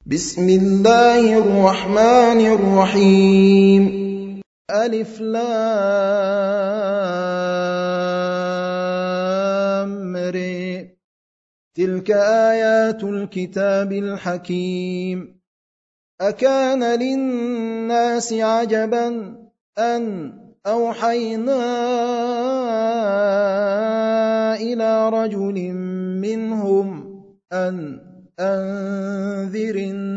بسم الله الرحمن الرحيم. ألف لام ر. تلك آيات الكتاب الحكيم. أكان للناس عجبا أن أوحينا إلى رجل منهم أن أنذر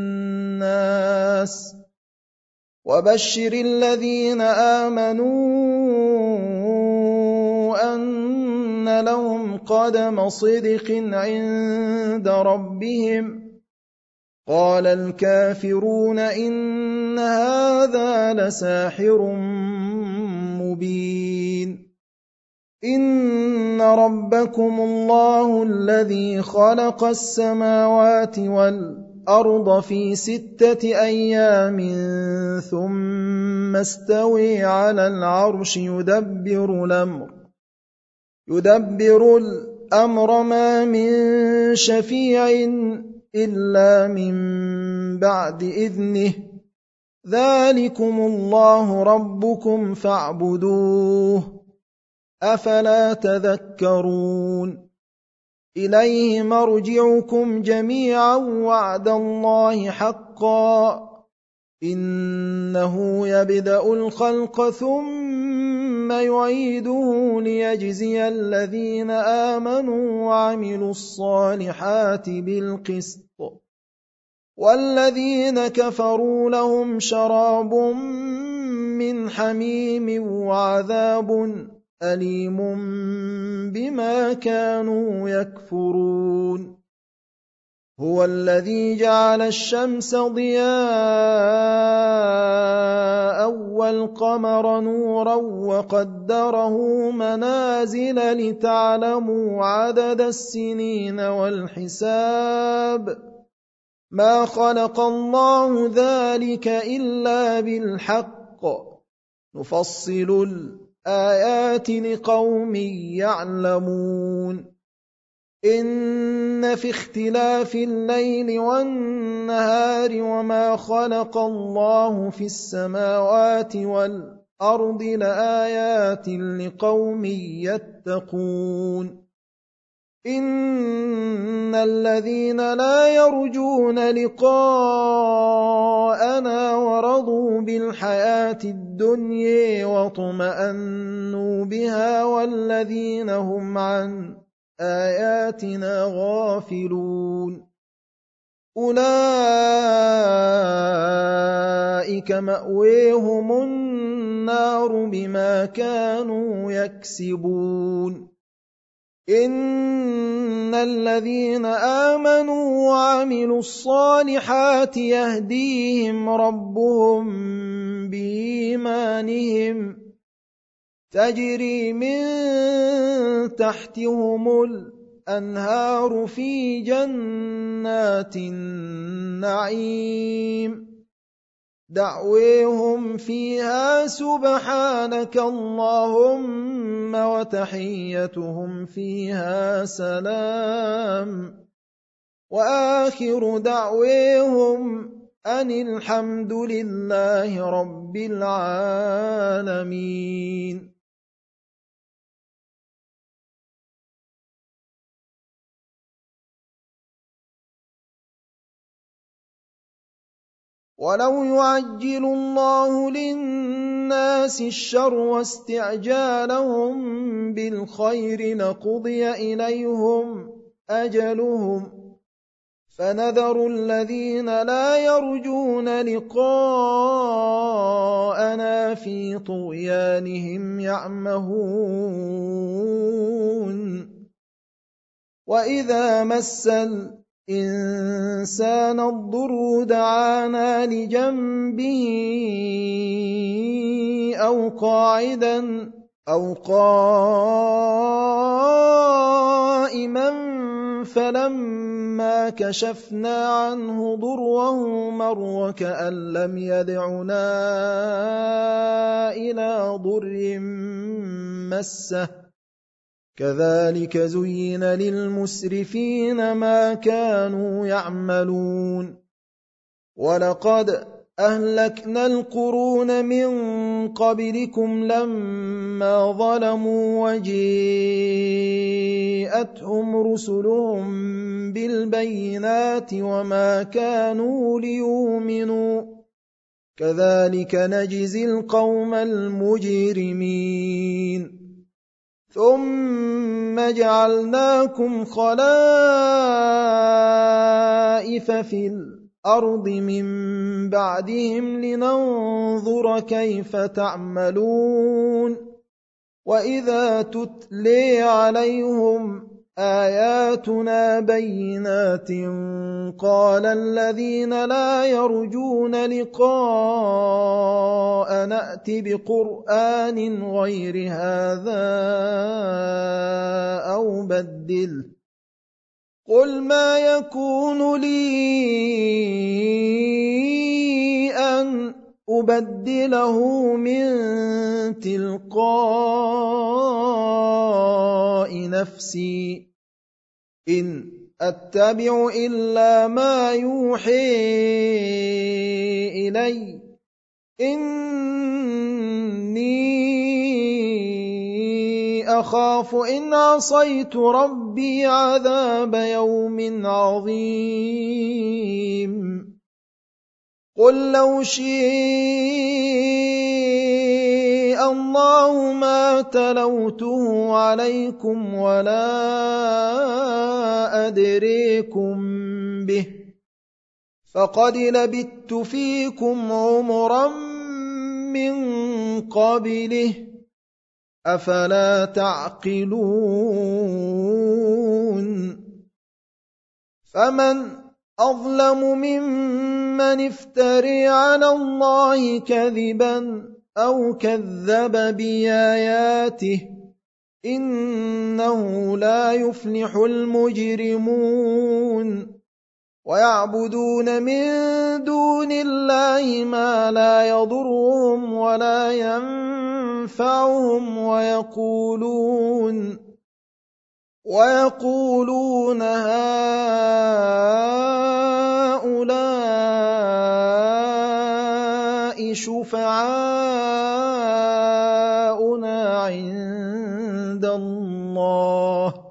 الناس وبشر الذين آمنوا أن لهم قدم صدق عند ربهم. قال الكافرون إن هذا لساحر مبين. إن ربكم الله الذي خلق السماوات والأرض في 6 أيام ثم استوى على العرش يدبر الأمر ما من شفيع إلا من بعد إذنه. ذلكم الله ربكم فاعبدوه أفلا تذكرون. إليه مرجعكم جميعا وعد الله حقا إنه يبدأ الخلق ثم يعيده ليجزي الذين آمنوا وعملوا الصالحات بالقسط والذين كفروا لهم شراب من حميم وعذاب أليم بما كانوا يكفرون. هو الذي جعل الشمس ضياء والقمر نورا وقدره منازل لتعلموا عدد السنين والحساب. ما خلق الله ذلك إلا بالحق نفصل الآيات لقوم يعلمون. إن في اختلاف الليل والنهار وما خلق الله في السماوات والأرض لآيات لقوم يتقون. إن الذين لا يرجون لقاءنا ورضوا بالحياة الدنيا واطمأنوا بها والذين هم عن آياتنا غافلون أولئك مأويهم النار بما كانوا يكسبون. إن الذين آمنوا وعملوا الصالحات يهديهم ربهم بإيمانهم تجري من تحتهم الأنهار في جنات النعيم دعويهم فيها سبحانك اللهم وتحيتهم فيها سلام وآخر دعويهم أن الحمد لله رب العالمين. ولو يعجل الله للناس الشر واستعجالهم بالخير لقضي إليهم أجلهم فنذر الذين لا يرجون لقاءنا في طغيانهم يعمهون. وإذا مس الإنسان الضر دعانا لجنبه أو قاعدا أو قائما فلما كشفنا عنه ضره مر كأن لم يدعنا إلى ضر مسه كذلك زين للمسرفين ما كانوا يعملون وَلَقَدْ أَهْلَكْنَا الْقُرُونَ مِن قَبْلِكُمْ لَمَّا ظَلَمُوا وَجِاءَتْهُمْ رُسُلُهُم بِالْبَيِّنَاتِ وَمَا كَانُوا لِيُؤْمِنُوا ۚ كَذَٰلِكَ نَجْزِي الْقَوْمَ الْمُجْرِمِينَ ثُمَّ جَعَلْنَاكُمْ خَلَائِفَ فِي الْأَرْضِ مِن بَعْدِهِمْ لِنَنظُرَ كَيْفَ تَعْمَلُونَ وَإِذَا تُتْلَىٰ عَلَيْهِمْ آيَاتُنَا بَيِّنَاتٍ قَالَ الَّذِينَ لَا يَرْجُونَ لِقَاءَنَا ائْتِ بِقُرْآنٍ غَيْرِ هَٰذَا أَوْ بَدِّلْهُ ۚ قُلْ مَا يَكُونُ لِي أَنْ أُبَدِّلَهُ مِن تِلْقَاءِ نَفْسِي ۖ إِنْ أَتَّبِعُ إِلَّا مَا يُوحَىٰ إِلَيَّ ۖ إِنِّي أَخَافُ إِنْ عَصَيْتُ رَبِّي عَذَابَ يَوْمٍ عَظِيمٍ قُل لَّوْ شَاءَ اللَّهُ مَا تَلَوْتُهُ عَلَيْكُمْ وَلَا أَدْرِيكُم بِهِ ۖ فَقَدْ لَبِثْتُ فِيكُمْ عُمُرًا مِّن قَبْلِهِ ۚ أَفَلَا تَعْقِلُونَ فَمَنْ أَظْلَمُ مِمَّنِ افْتَرَىٰ عَلَى اللَّهِ كَذِبًا أَوْ كَذَّبَ بِآيَاتِهِ ۚ إِنَّهُ لَا يُفْلِحُ الْمُجْرِمُونَ وَيَعْبُدُونَ مِن دُونِ اللَّهِ مَا لَا يَضُرُّهُمْ وَلَا يَنفَعُهُمْ وَيَقُولُونَ هَٰؤُلَاءِ شُفَعَاؤُنَا عِندَ اللَّهِ ۚ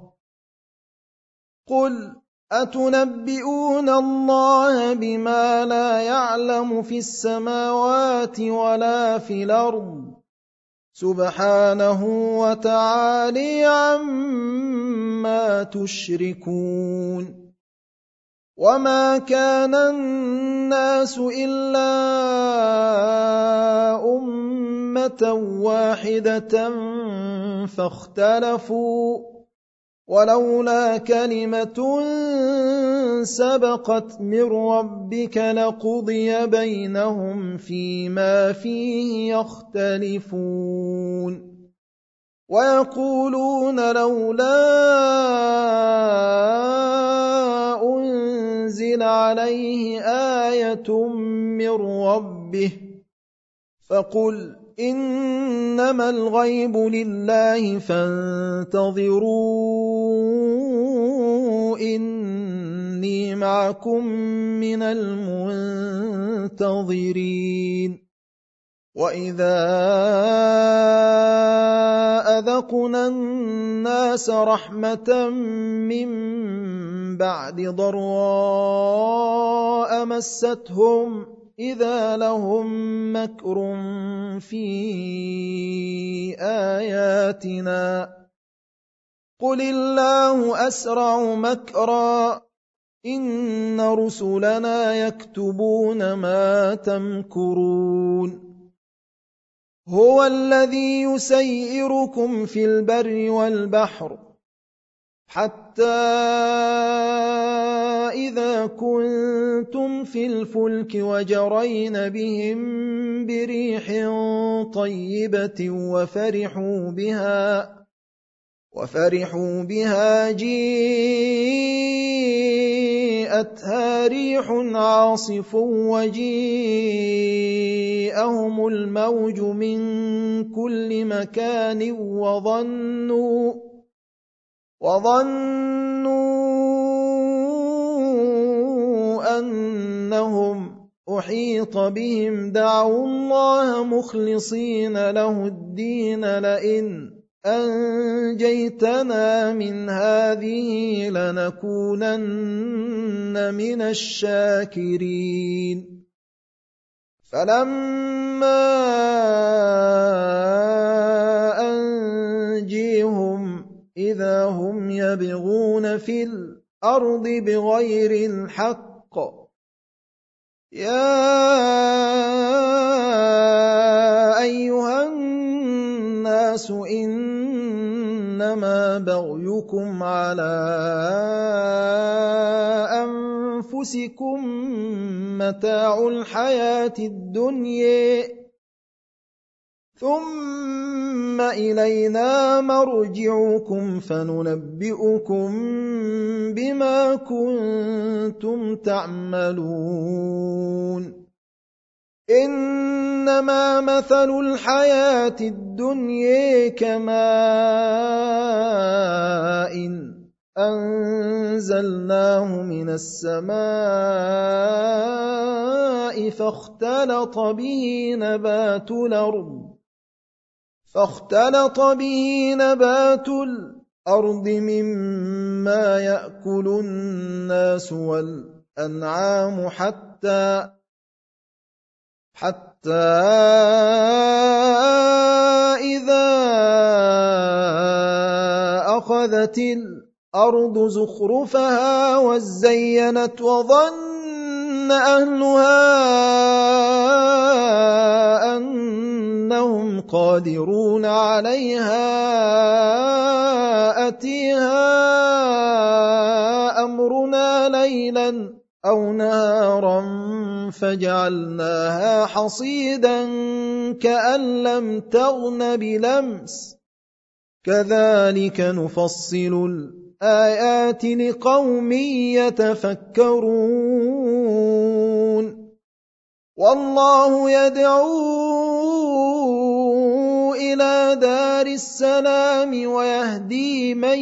قُلْ أَتُنَبِّئُونَ اللَّهَ بِمَا لَا يَعْلَمُ فِي السَّمَاوَاتِ وَلَا فِي الْأَرْضِ ۚ سُبْحَانَهُ وَتَعَالَىٰ عَمَّا تُشْرِكُونَ وَمَا كَانَ النَّاسُ إِلَّا أُمَّةً وَاحِدَةً فَاخْتَلَفُوا ۚ وَلَوْلَا كَلِمَةٌ سَبَقَتْ مِن رَّبِّكَ لَقُضِيَ بَيْنَهُمْ فِيمَا فِيهِ يَخْتَلِفُونَ وَيَقُولُونَ لَوْلَا أُنزِلَ عَلَيْهِ آيَةٌ مِّن رَّبِّهِ ۖ فَقُلْ إِنَّمَا الْغَيْبُ لِلَّهِ فَانتَظِرُوا إِنِّي مَعَكُم مِّنَ الْمُنتَظِرِينَ وَإِذَا أَذَقْنَا النَّاسَ رَحْمَةً مِّن بَعْدِ ضَرَّاءَ مَسَّتْهُمْ إِذَا لَهُم مَّكْرٌ فِي آيَاتِنَا ۚ قُلِ اللَّهُ أَسْرَعُ مَكْرًا إِنَّ رُسُلَنَا يَكْتُبُونَ مَا تَمْكُرُونَ هُوَ الَّذِي يُسَيِّرُكُمْ فِي الْبَرِّ وَالْبَحْرِ حَتَّىٰ إِذَا كُنتُمْ فِي الْفُلْكِ وَجَرَيْنَ بِهِم بِرِيحٍ طَيِّبَةٍ وَفَرِحُوا بِهَا جِيءَتْهَا رِيحٌ عَاصِفٌ وَجِيءَهُمُ الْمَوْجُ مِن كُلِّ مَكَانٍ وَظَنُّوا أَنَّهُم أحيط بهم دعوا الله مخلصين له الدين لئن أنجيتنا من هذه لنكونن من الشاكرين فلما أنجيهم إذا هم يبغون في الأرض بغير الحق يا أيها الناس إنما بغيكم على أنفسكم متاع الحياة الدنيا ثم إلينا مرجعكم فننبئكم بما كنتم تعملون إنما مثل الحياة الدنيا كماء أنزلناه من السماء فاختلط به نبات الأرض مما يأكل الناس والأنعام حتى إذا أخذت الأرض زخرفها وزينت وظن أهلها أنهم قادرون عليها أتيها أمرنا ليلا أو نهارا فجعلناها حصيدا كأن لم تغن بلمس كذلك نفصل الآيات لقوم يتفكرون والله يدعو إلى دار السلام ويهدي من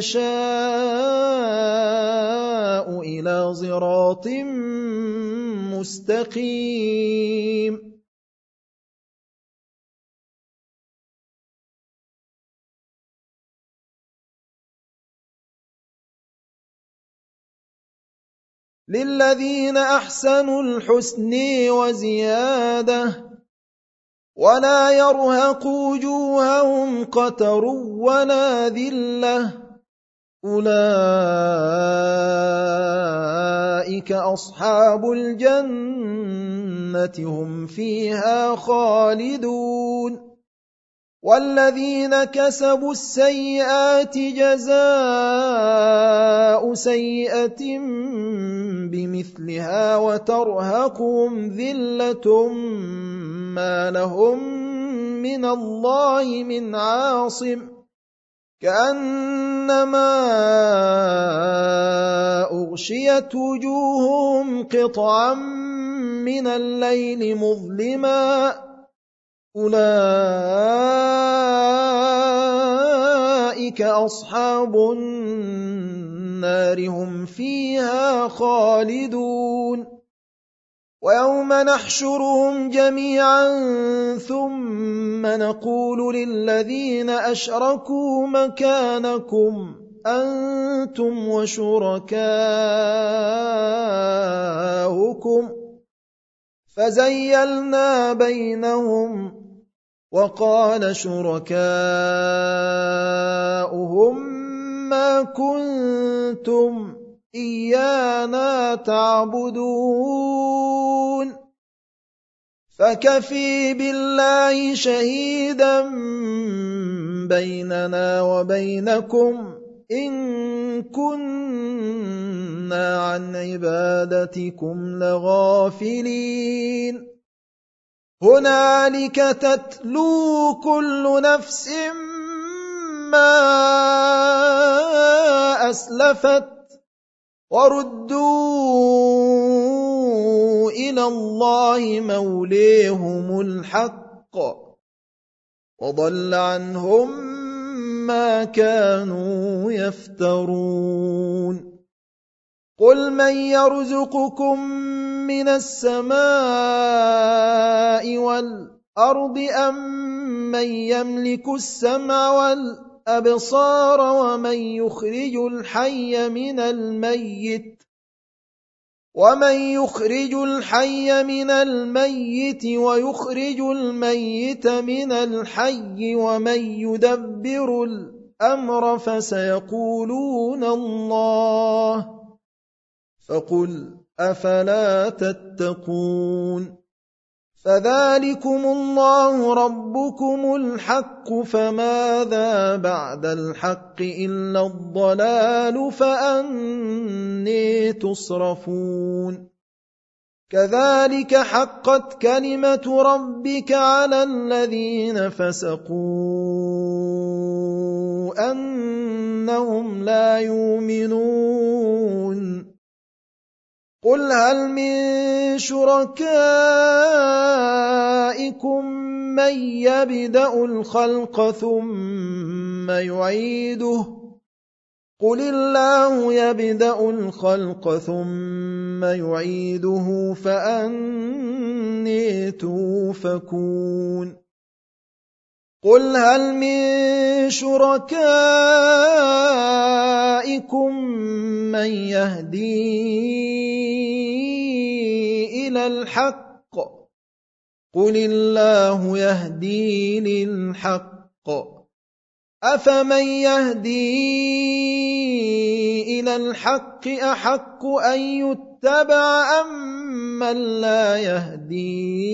يشاء إلى صراط مستقيم للذين أحسنوا الحسن وزيادة ولا يرهق وجوههم قتر ولا ذلة أولئك أصحاب الجنة هم فيها خالدون والذين كسبوا السيئات جزاء سيئة بمثلها وترهقهم ذلة ما لهم من الله من عاصم كأنما أغشيت وجوههم قطعا من الليل مظلما أولئك أصحاب النار هم فيها خالدون ويوم نحشرهم جميعا ثم نقول للذين أشركوا مكانكم أنتم وشركاؤكم فزيلنا بينهم وقال شركاؤهم ما كنتم إيانا تعبدون فكفي بالله شهيدا بيننا وبينكم إن كنا عن عبادتكم لغافلين هنالك تتلو كل نفس ما أسلفت وردوا إلى الله موليهم الحق وضل عنهم ما كانوا يفترون قل من يرزقكم من السماء والأرض أمن يملك السمع والأبصار ومن يخرج الحي من الميت ويخرج الميت من الحي ومن يدبر الأمر فسيقولون الله فقل أفلا تتقون فذلكم الله ربكم الحق فماذا بعد الحق إلا الضلال فأني تصرفون كذلك حقت كلمة ربك على الذين فسقوا أنهم لا يؤمنون قل هل من شركائكم من يبدأ الخلق ثم يعيده قل الله يبدأ الخلق ثم يعيده فأني توفكون قل هل من شركائكم من يهدي إلى الحق قل الله يهدي للحق أفمن يهدي إلى الحق أحق أن يتبع أمن لا يهدي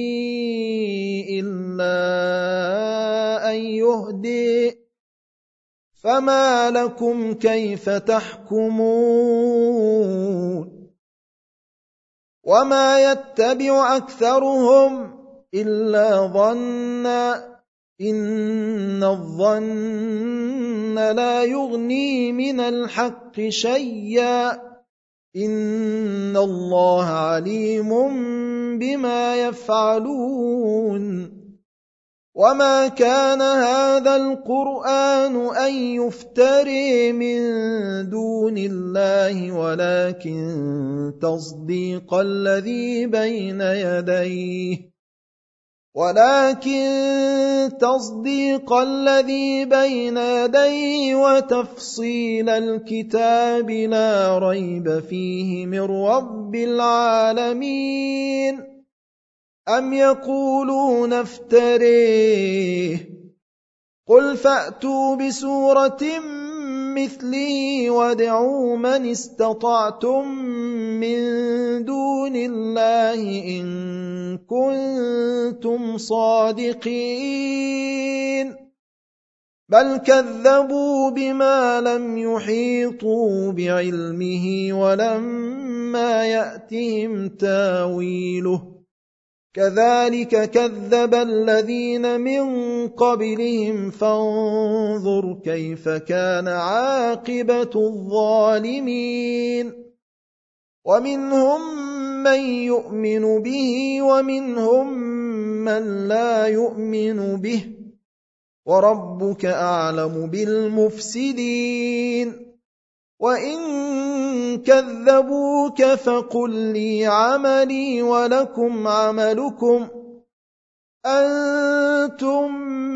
إلا أن يهدي فما لكم كيف تحكمون وما يتبع أكثرهم إلا ظنا إن الظن لا يغني من الحق شيئا إن الله عليم بما يفعلون وما كان هذا القرآن أن يفتري من دون الله ولكن تصديق الذي بين يديه وتفصيل الكتاب لا ريب فيه من رب العالمين أم يقولون افتريه قل فأتوا بسورة مثله وادعوا من استطعتم من دون الله إن كنتم صادقين بل كذبوا بما لم يحيطوا بعلمه ولما يأتهم تاويله كذلك كذب الذين من قبلهم فانظر كيف كان عاقبة الظالمين ومنهم من يؤمن به ومنهم من لا يؤمن به وربك أعلم بالمفسدين وإن كذبوك فقل لي عملي ولكم عملكم أنتم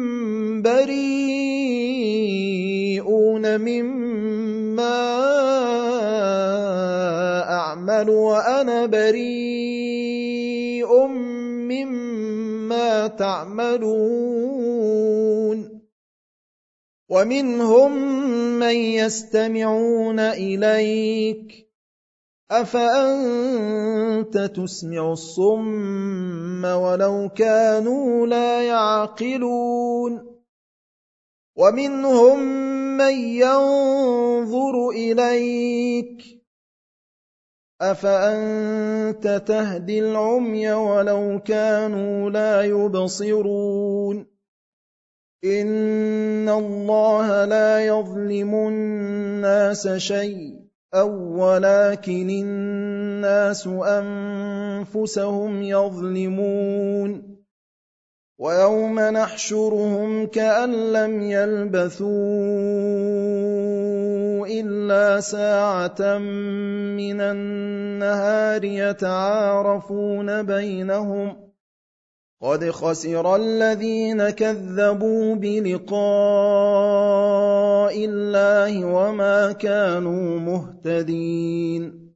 بريئون مما أعمل وأنا بريء مما تعملون ومنهم من يستمعون إليك أفأنت تسمع الصم ولو كانوا لا يعقلون ومنهم من ينظر إليك أفأنت تهدي العمي ولو كانوا لا يبصرون إن الله لا يظلم الناس شيئا ولكن الناس أنفسهم يظلمون ويوم نحشرهم كأن لم يلبثوا إلا ساعة من النهار يتعارفون بينهم قد خسر الذين كذبوا بلقاء الله وما كانوا مهتدين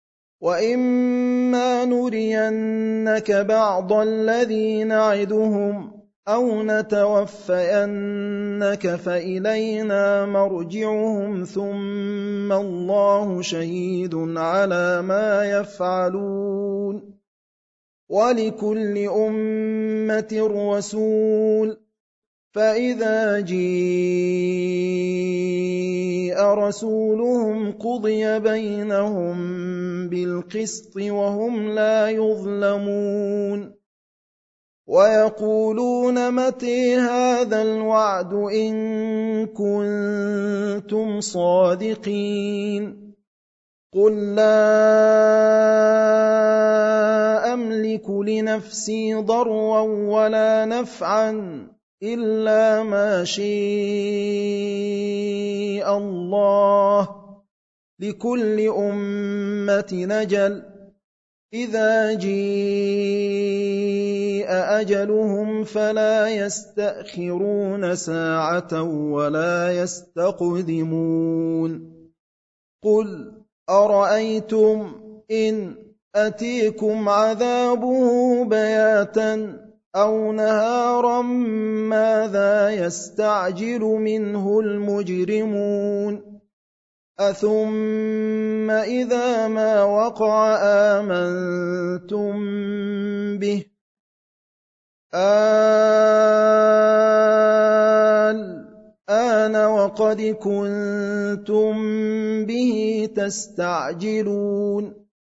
وإما نرينك بعض الذي نعدهم أو نتوفينك فإلينا مرجعهم ثم الله شهيد على ما يفعلون ولكل أمة رسول فإذا جيء رسولهم قضي بينهم بالقسط وهم لا يظلمون ويقولون متى هذا الوعد إن كنتم صادقين قل لا أملك لنفسي ضرا ولا نفعا إلا ما شاء الله لكل أمة نجل إذا جاء أجلهم فلا يستأخرون ساعة ولا يستقدمون قل أرأيتم إن أتيكم عذابه بياتا أو نهارا ماذا يستعجل منه المجرمون أثم إذا ما وقع آمنتم به الآن وقد كنتم به تستعجلون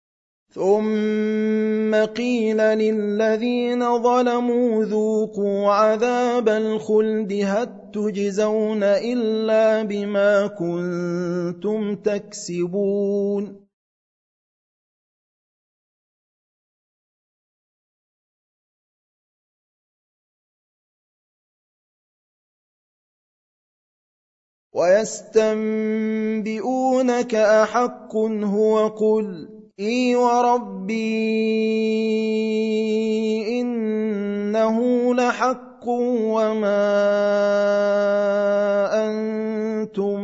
ثم قيل للذين ظلموا ذوقوا عذاب الخلد هل تجزون إلا بما كنتم تكسبون ويستنبئونك أحق هو قل إي وربي إنه لحق وما أنتم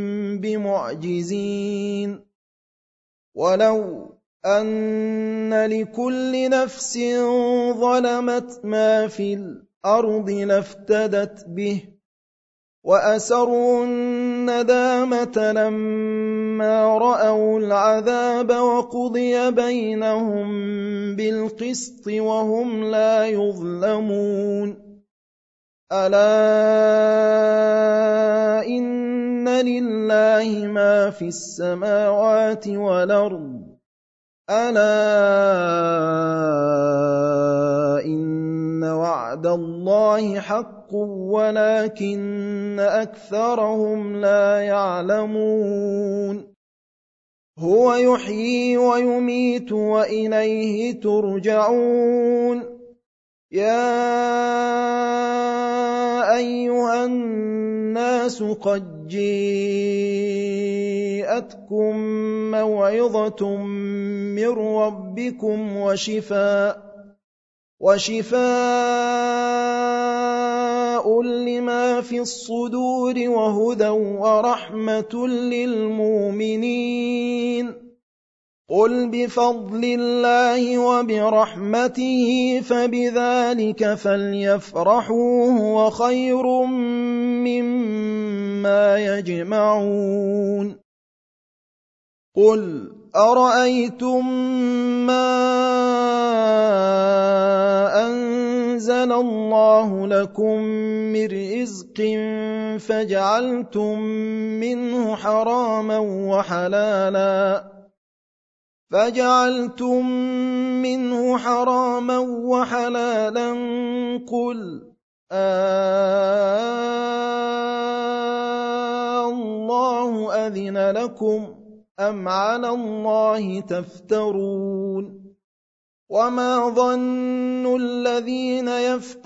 بمعجزين ولو أن لكل نفس ظلمت ما في الأرض لافتدت به وأسروا الندامة لما رأوا العذاب وقضي بينهم بالقسط وهم لا يظلمون ألا إن لله ما في السماوات والأرض ألا إن وعد الله حق ولكن أكثرهم لا يعلمون هو يحيي ويميت وإليه ترجعون يا أيها الناس قد جاءتكم موعظة من ربكم وشفاء لما في الصدور وهدى ورحمة للمؤمنين قل بفضل الله وبرحمته فبذلك فليفرحوا هو خير مما يجمعون قل أرأيتم ما أنزل الله لكم من رزق فجعلتم منه حراما وحلالا قل الله أذن لكم أم على الله تفترون وما ظن الذين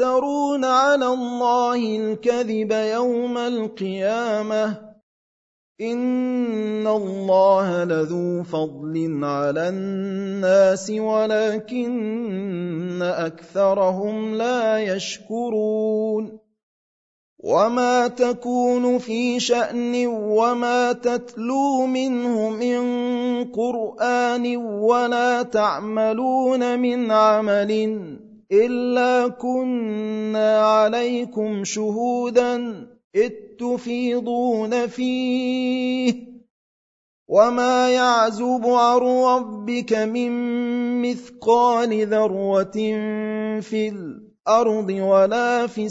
يفترون على الله الكذب يوم القيامة إِنَّ اللَّهَ لَذُو فَضْلٍ عَلَى النَّاسِ وَلَكِنَّ أَكْثَرَهُمْ لَا يَشْكُرُونَ وَمَا تَكُونُ فِي شَأْنٍ وَمَا تَتْلُو مِنْهُ مِنْ قُرْآنٍ وَلَا تَعْمَلُونَ مِنْ عَمَلٍ إِلَّا كُنَّا عَلَيْكُمْ شُهُودًا إِذْ تُفِيضُونَ فِيهِ وَمَا يَعْزُبُ عَنْ رَبِّكَ مِنْ مِثْقَالِ ذَرَّةٍ فِي الْأَرْضِ وَلَا فِي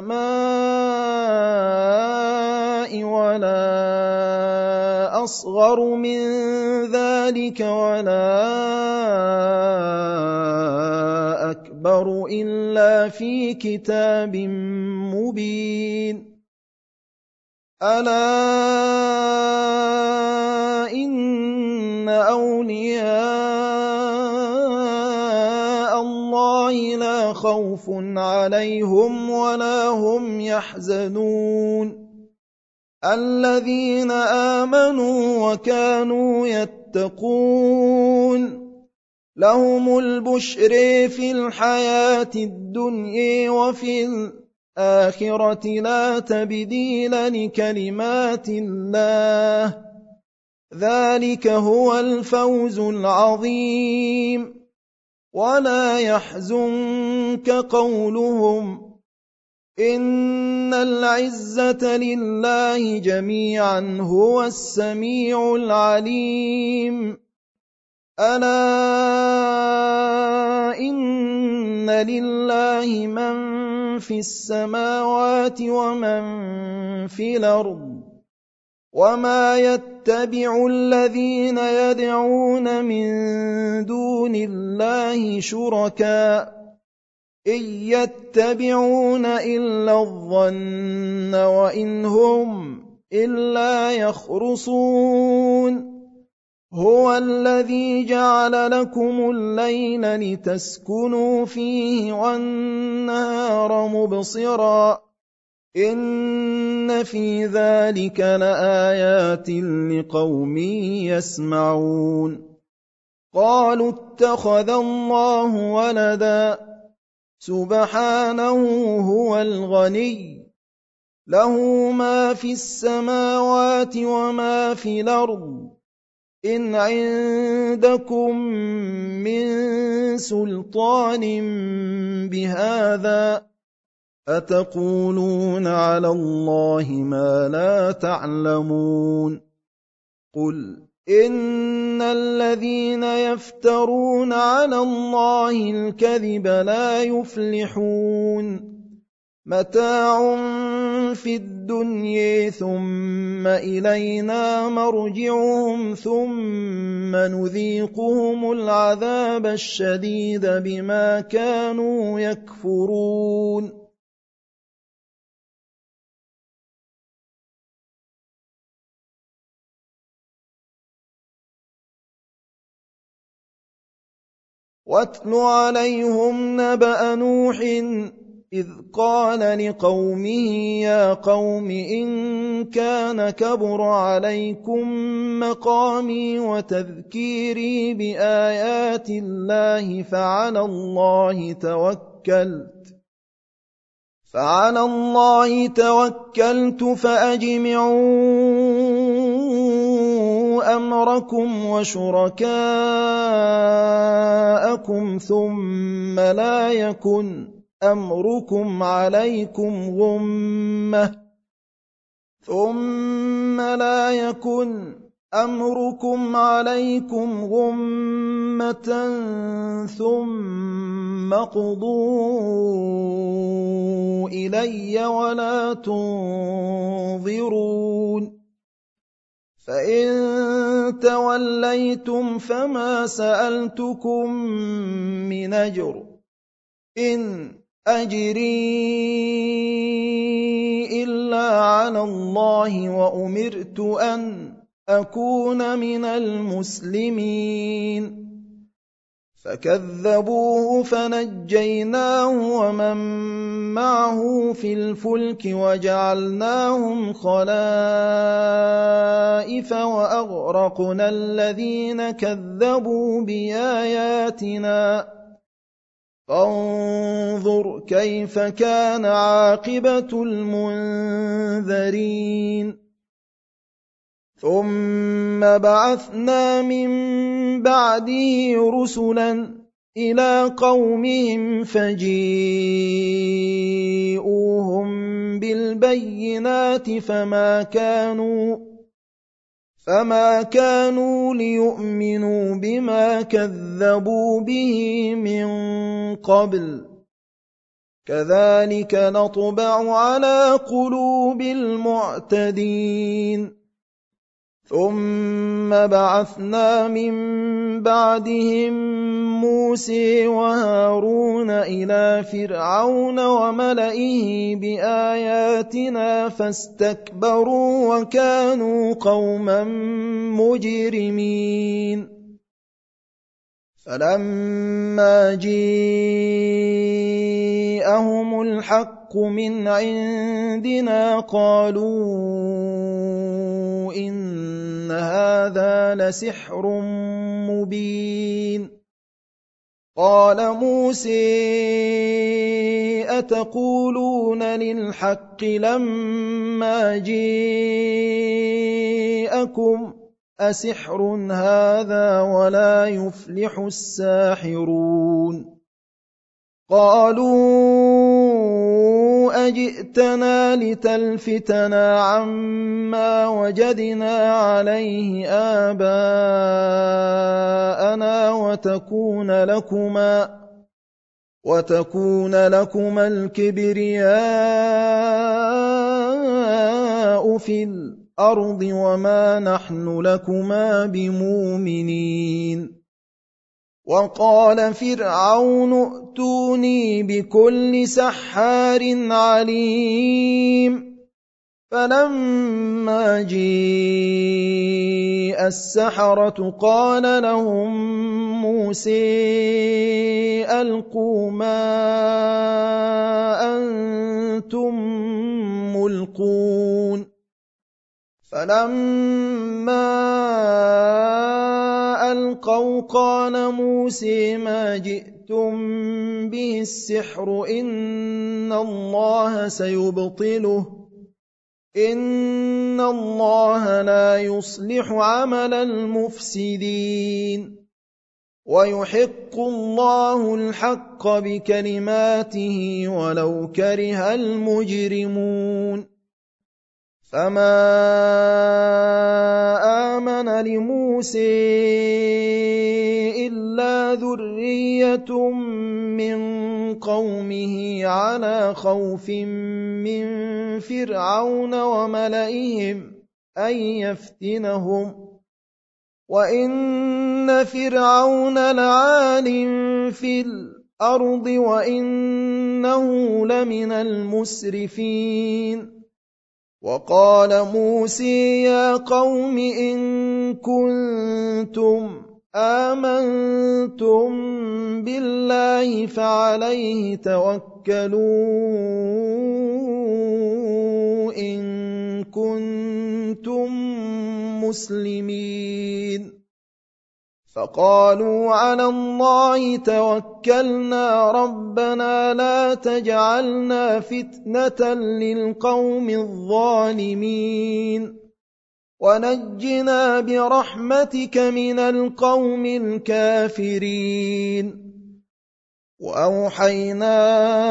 السَّمَاءِ وَلَا أَصْغَرُ مِنْ ذَلِكَ وَلَا أَكْبَرُ إِلَّا فِي كِتَابٍ مُبِينٍ أَلَا إِنَّ أَوْلِيَاءَ اللَّهِ لَا خَوْفٌ عَلَيْهِمْ وَلَا هُمْ يَحْزَنُونَ الَّذِينَ آمَنُوا وَكَانُوا يَتَّقُونَ لَهُمُ الْبُشْرَى فِي الْحَيَاةِ الدُّنْيَا وَفِي الْآخِرَةِ لَا تَبْدِيلَ لِكَلِمَاتِ اللَّهِ ذَلِكَ هُوَ الْفَوْزُ الْعَظِيمُ وَلَا يَحْزُنكَ قَوْلُهُمْ إِنَّ الْعِزَّةَ لِلَّهِ جَمِيعًا هُوَ السَّمِيعُ الْعَلِيمُ أَلَا إِنَّ لِلَّهِ مَن فِي السَّمَاوَاتِ وَمَن فِي الْأَرْضِ وَمَا يَتَّبِعُ الَّذِينَ يَدْعُونَ مِن دُونِ اللَّهِ شُرَكَاءَ إِن يَتَّبِعُونَ إِلَّا الظَّنَّ وَإِنْ هُمْ إِلَّا يَخْرُصُونَ هُوَ الَّذِي جَعَلَ لَكُمُ اللَّيْلَ لِتَسْكُنُوا فِيهِ وَالنَّهَارَ مُبْصِرًا إِنَّ فِي ذَلِكَ لَآيَاتٍ لِقَوْمٍ يَسْمَعُونَ قَالُوا اتَّخَذَ اللَّهُ وَلَدًا سُبْحَانَهُ هُوَ الْغَنِيُّ لَهُ مَا فِي السَّمَاوَاتِ وَمَا فِي الْأَرْضِ إِنْ عِندَكُمْ مِنْ سُلْطَانٍ بِهَذَا أَتَقُولُونَ عَلَى اللَّهِ مَا لَا تَعْلَمُونَ قُلْ إِنَّ الَّذِينَ يَفْتَرُونَ عَلَى اللَّهِ الْكَذِبَ لَا يُفْلِحُونَ مَتَاعٌ فِي الدُّنْيَا ثُمَّ إِلَيْنَا مَرْجِعُهُمْ ثُمَّ نُذِيقُهُمُ الْعَذَابَ الشَّدِيدَ بِمَا كَانُوا يَكْفُرُونَ وَاتْلُ عَلَيْهِمْ نَبَأَ نُوحٍ إِذْ قَالَ لِقَوْمِهِ يَا قَوْمِ إِن كَانَ كَبُرَ عَلَيْكُم مَّقَامِي وَتَذْكِيرِي بِآيَاتِ اللَّهِ فَعَلَى اللَّهِ تَوَكَّلْتُ فَأَجْمِعُوا أَمْرَكُمْ وَشُرَكَاءَكُمْ ثُمَّ لا يكن أمركم عليكم غمة ثم قضوا إلي ولا تنظرون فإن توليتم فما سألتكم من أجر إن أجري إلا على الله وأمرت أن أكون من المسلمين فكذبوه فنجيناه ومن معه في الفلك وجعلناهم خلائف وأغرقنا الذين كذبوا بآياتنا فانظر كيف كان عاقبة المنذرين ثم بعثنا من بعده رسلا إلى قومهم فجيءوهم بالبينات فما كانوا ليؤمنوا بما كذبوا به من قبل كذلك نطبع على قلوب المعتدين ثم بعثنا من بعدهم موسى وهارون إلى فرعون وملئه بآياتنا فاستكبروا وكانوا قوما مجرمين فلما جاءهم الحق من عندنا قالوا إن هذا لسحر مبين قال موسى أتقولون للحق لما جاءكم أسحر هذا ولا يفلح الساحرون قالوا أجئتنا لتلفتنا عما وجدنا عليه آباءنا وتكون لكما الكبرياء في الأرض وما نحن لكما بمؤمنين وقال فرعون ائتوني بكل سحار عليم فلما جاء السحرة قال لهم موسى ألقوا ما أنتم ملقون فلما ألقوا قال موسى ما جئتم به السحر إن الله سيبطله إن الله لا يصلح عمل المفسدين ويحق الله الحق بكلماته ولو كره المجرمون فما آمن لموسى إلا ذرية من قومه على خوف من فرعون وملئهم أن يفتنهم وإن فرعون لعال في الأرض وإنه لمن المسرفين وقال موسى يا قوم إن كنتم آمنتم بالله فعليه توكلوا إن كنتم مسلمين فقالوا على الله توكلنا ربنا لا تجعلنا فتنة للقوم الظالمين ونجنا برحمتك من القوم الكافرين وأوحينا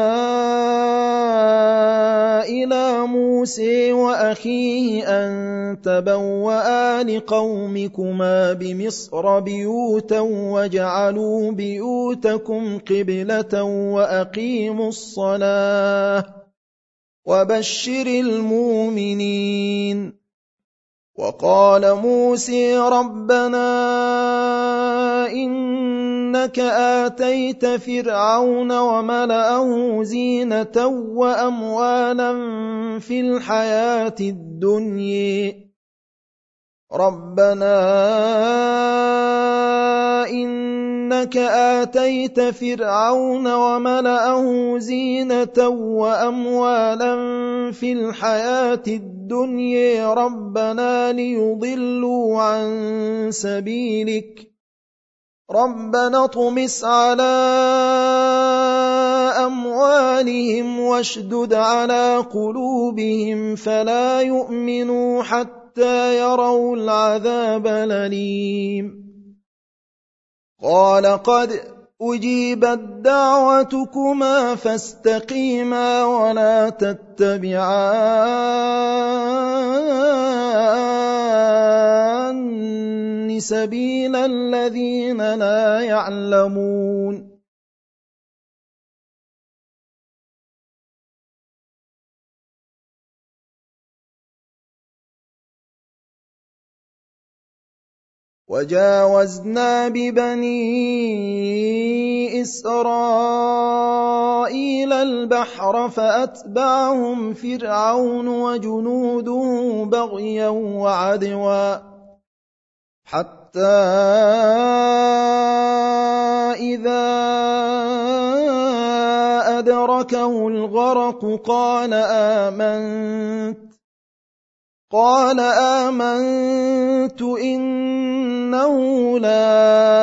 إلى موسى وأخيه أن تبوأ لقومكما بمصر بيوتا وجعلوا بيوتكم قبلة وأقيموا الصلاة وبشر المؤمنين وقال موسى ربنا إنك آتيت فرعون وملأه زينة وأموالا في الحياة الدنيا ربنا إنك إنك آتيت فرعون وملأه زينة وأموالا في الحياة الدنيا ربنا ليضلوا عن سبيلك ربنا اطمس على أموالهم واشدد على قلوبهم فلا يؤمنوا حتى يروا العذاب الأليم قال قد أجيبت دعوتكما فاستقيما ولا تتبعان سبيل الذين لا يعلمون وجاوزنا ببني إسرائيل البحر فأتبعهم فرعون وجنوده بغيا وعدوا حتى إذا أدركه الغرق قال آمنت إنه لا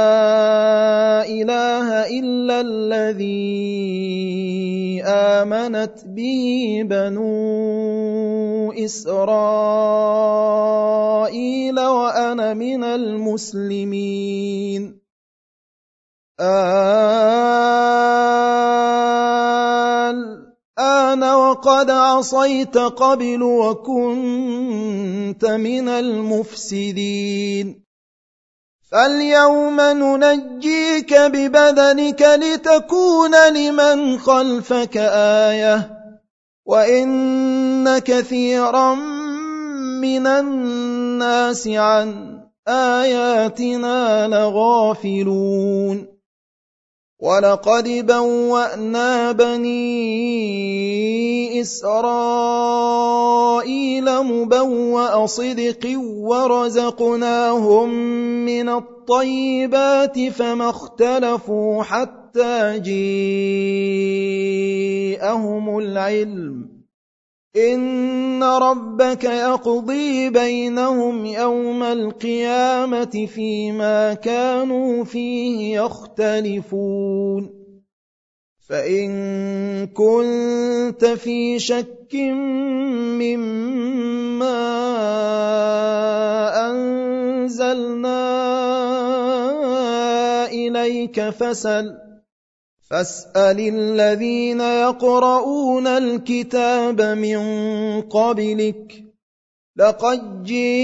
إله إلا الذي آمنت به بنو إسرائيل وأنا من المسلمين الآن وقد عصيت قبل وكنت من المفسدين فاليوم ننجيك ببدنك لتكون لمن خلفك آية وإن كثيرا من الناس عن آياتنا لغافلون ولقد بوأنا بني إسرائيل مبوأ صدق ورزقناهم من الطيبات فما اختلفوا حتى جاءهم العلم إن ربك يقضي بينهم يوم القيامة فيما كانوا فيه يختلفون فإن كنت في شك مما أنزلنا إليك فاسأل الذين يقرؤون الكتاب من قبلك لقد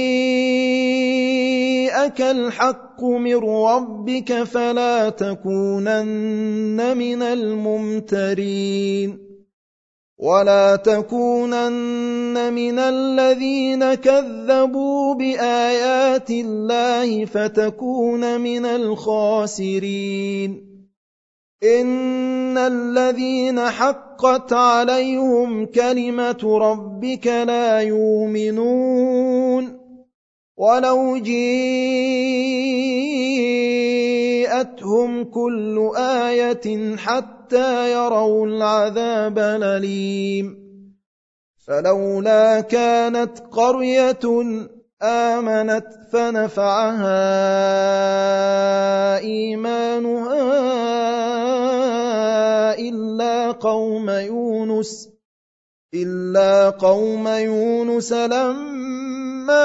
جاءك الحق من ربك فلا تكونن من الممترين ولا تكونن من الذين كذبوا بآيات الله فتكون من الخاسرين إن الذين حقت عليهم كلمة ربك لا يؤمنون ولو جاءتهم كل آية حتى يروا العذاب الأليم فلولا كانت قرية آمنت فنفعها إيمانها إلا قوم يونس لما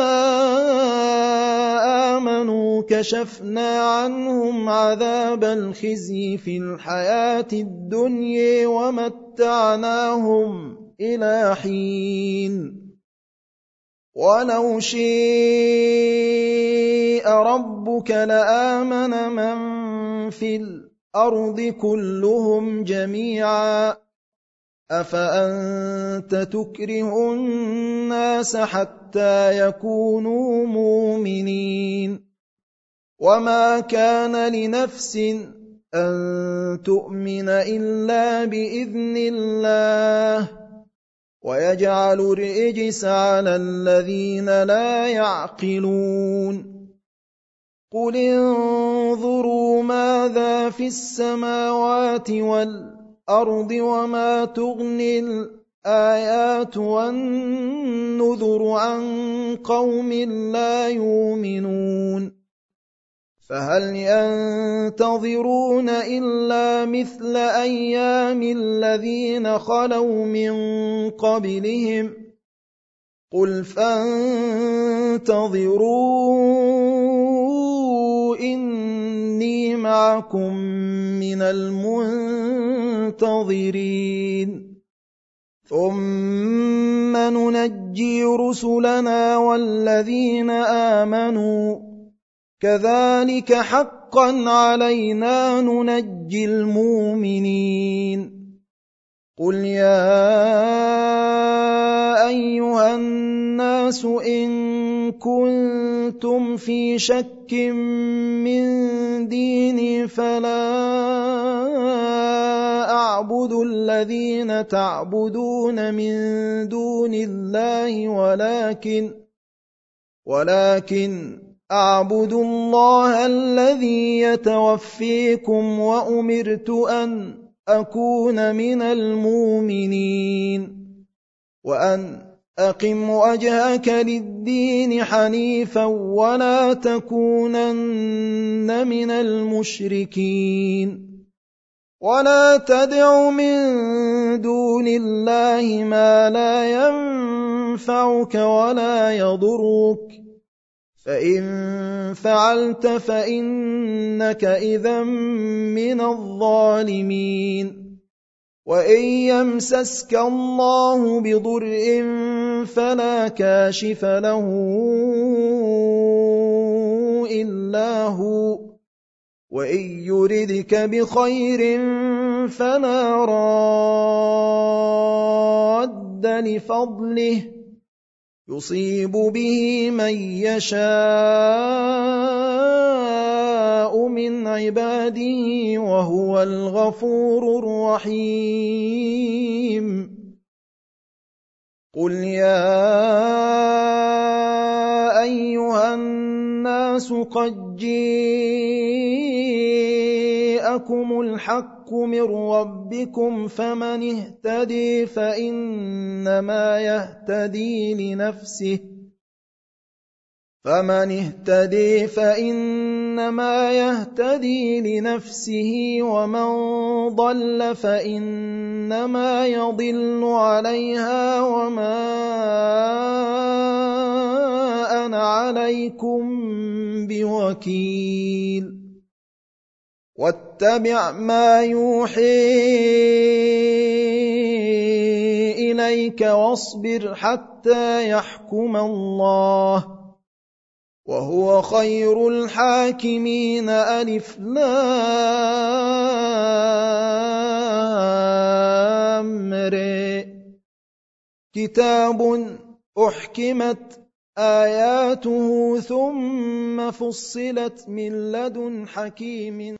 آمنوا كشفنا عنهم عذاب الخزي في الحياة الدنيا ومتعناهم إلى حين ولو شاء ربك لآمن من في الأرض كلهم جميعا أفأنت تكره الناس حتى يكونوا مؤمنين وما كان لنفس أن تؤمن إلا بإذن الله ويجعل الرجس على الذين لا يعقلون قل انظروا ماذا في السماوات والأرض وما تغني الآيات والنذر عن قوم لا يؤمنون فهل ينتظرون إلا مثل أيام الذين خلوا من قبلهم قل فانتظروا إني معكم من المنتظرين ثم ننجي رسلنا والذين آمنوا كذلك حقا علينا ننجي المؤمنين قل يا أيها الناس إن كنتم في شك من ديني فلا أعبد الذين تعبدون من دون الله ولكن أعبد الله الذي يتوفيكم وأمرت أن أكون من المؤمنين وأن أقم وجهك للدين حنيفا ولا تكونن من المشركين ولا تدع من دون الله ما لا ينفعك ولا يضرك فإن فعلت فإنك إذا من الظالمين وإن يمسسك الله بضر فلا كاشف له إلا هو وإن يردك بخير فلا راد لفضله يصيب به من يشاء من عباده وهو الغفور الرحيم قل يا أيها الناس قد جاءكم الحق من ربكم فمن اهتدي فإنما يهتدي لنفسه ومن ضل فإنما يضل عليها وما أنا عليكم بوكيل واتبع ما يوحي إليك واصبر حتى يحكم الله وهو خير الحاكمين ألف لام ر كتاب أحكمت آياته ثم فصلت من لدن حكيم